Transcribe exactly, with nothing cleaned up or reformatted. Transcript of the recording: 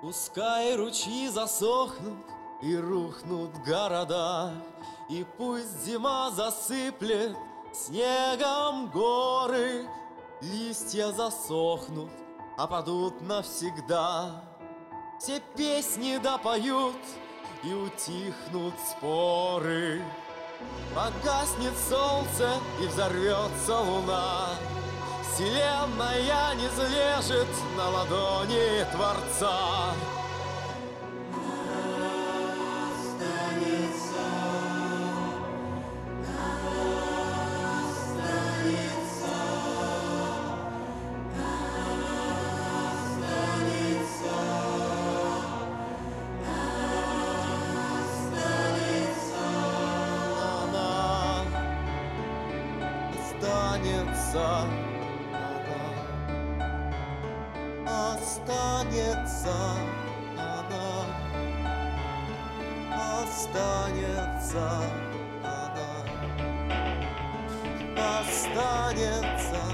Пускай ручьи засохнут и рухнут города, и пусть зима засыплет снегом горы, листья засохнут, опадут навсегда. Все песни допоют и утихнут споры. Погаснет солнце и взорвется луна, вселенная низвержит на ладони Творца. Останется, она останется, она останется, она останется.